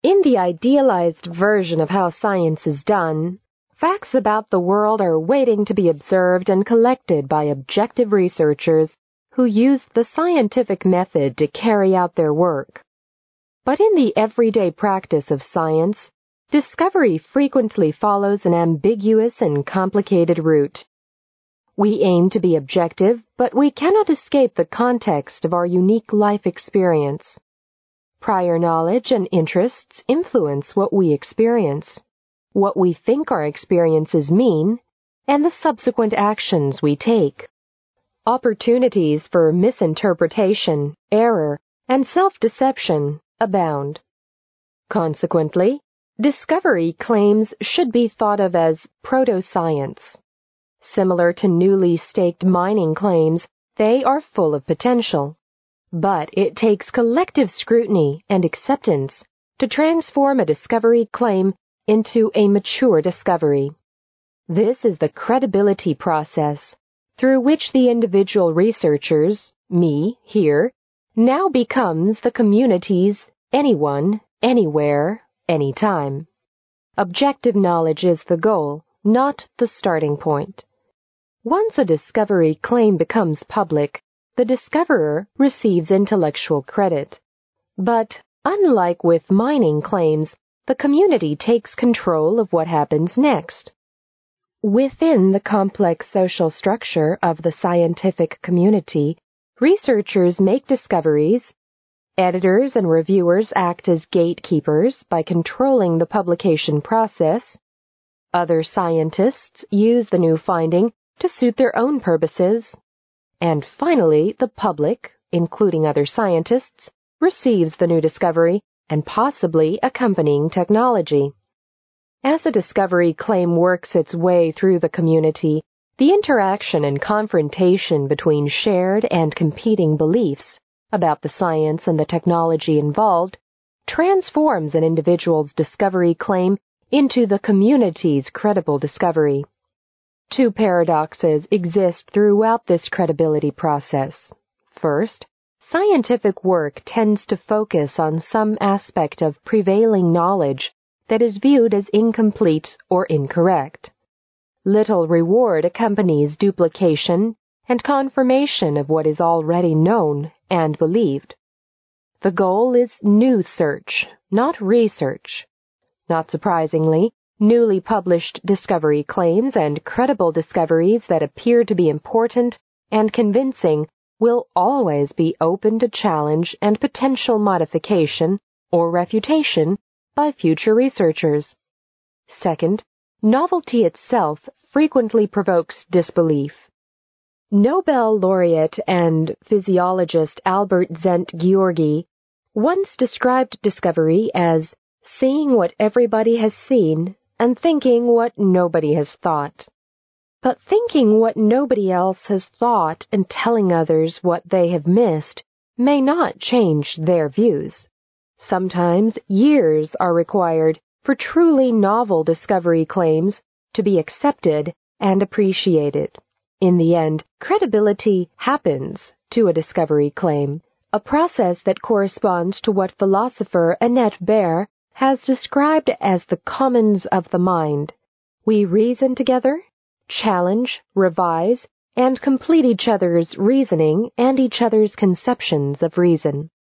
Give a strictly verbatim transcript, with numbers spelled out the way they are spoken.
In the idealized version of how science is done, facts about the world are waiting to be observed and collected by objective researchers who use the scientific method to carry out their work. But in the everyday practice of science, discovery frequently follows an ambiguous and complicated route. We aim to be objective, but we cannot escape the context of our unique life experience. Prior knowledge and interests influence what we experience, what we think our experiences mean, and the subsequent actions we take. Opportunities for misinterpretation, error, and self-deception abound. Consequently, discovery claims should be thought of as proto-science. Similar to newly staked mining claims, they are full of potential. But it takes collective scrutiny and acceptance to transform a discovery claim into a mature discovery. This is the credibility process through which the individual researchers, me, here, now becomes the community's anyone, anywhere, anytime. Objective knowledge is the goal, not the starting point. Once a discovery claim becomes public, the discoverer receives intellectual credit. But, unlike with mining claims, the community takes control of what happens next. Within the complex social structure of the scientific community, researchers make discoveries. Editors and reviewers act as gatekeepers by controlling the publication process. Other scientists use the new finding to suit their own purposes. And finally, the public, including other scientists, receives the new discovery and possibly accompanying technology. As a discovery claim works its way through the community, the interaction and confrontation between shared and competing beliefs about the science and the technology involved transforms an individual's discovery claim into the community's credible discovery. Two paradoxes exist throughout this credibility process. First, scientific work tends to focus on some aspect of prevailing knowledge that is viewed as incomplete or incorrect. Little reward accompanies duplication and confirmation of what is already known and believed. The goal is new search, not research. Not surprisingly, newly published discovery claims and credible discoveries that appear to be important and convincing will always be open to challenge and potential modification or refutation by future researchers. Second, novelty itself frequently provokes disbelief. Nobel laureate and physiologist Albert Szent-Györgyi once described discovery as seeing what everybody has seen and thinking what nobody has thought. But thinking what nobody else has thought and telling others what they have missed may not change their views. Sometimes years are required for truly novel discovery claims to be accepted and appreciated. In the end, credibility happens to a discovery claim, a process that corresponds to what philosopher Annette Baer has described as the commons of the mind. We reason together, challenge, revise, and complete each other's reasoning and each other's conceptions of reason.